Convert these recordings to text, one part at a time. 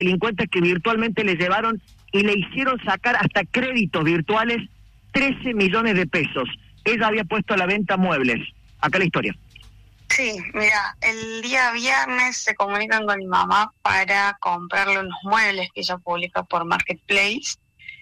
delincuentes que virtualmente le llevaron y le hicieron sacar hasta créditos virtuales 13 millones de pesos. Ella había puesto a la venta muebles. Acá la historia. Sí, mira, el día viernes se comunican con mi mamá para comprarle unos muebles que ella publica por Marketplace.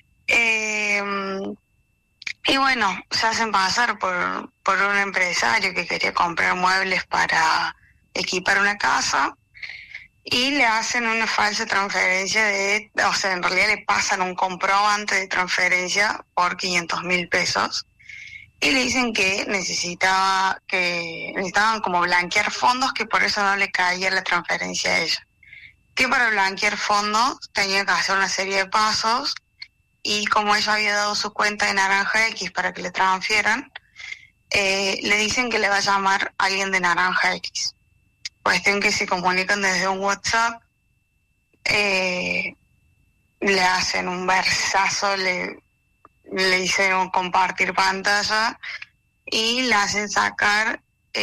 Y bueno, se hacen pasar por un empresario que quería comprar muebles para equipar una casa y le hacen una falsa transferencia o sea, en realidad le pasan un comprobante de transferencia por 500.000 pesos y le dicen que necesitaban como blanquear fondos, que por eso no le caía la transferencia a ella. Que para blanquear fondos tenía que hacer una serie de pasos. Y como ella había dado su cuenta de Naranja X para que le transfieran, le dicen que le va a llamar alguien de Naranja X. Cuestión que se comunican desde un WhatsApp, le hacen un versazo, le hicieron compartir pantalla y le hacen sacar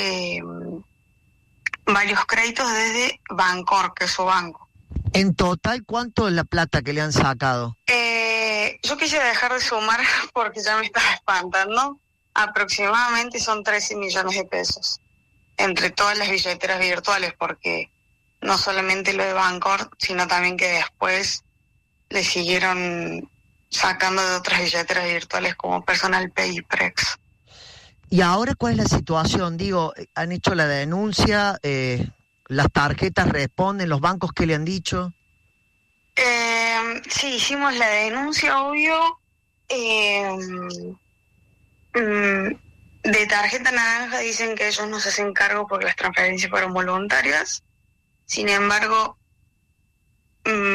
varios créditos desde Bancor, que es su banco. En total, ¿cuánto es la plata que le han sacado? Yo quise dejar de sumar porque ya me estaba espantando. Aproximadamente son 13 millones de pesos entre todas las billeteras virtuales, porque no solamente lo de Bancor, sino también que después le siguieron sacando de otras billeteras virtuales como Personal Pay y Prex. ¿Y ahora cuál es la situación? Digo, ¿han hecho la denuncia? ¿Las tarjetas responden? ¿Los bancos qué le han dicho? Sí, hicimos la denuncia, obvio. De tarjeta naranja dicen que ellos no se hacen cargo porque las transferencias fueron voluntarias. Sin embargo,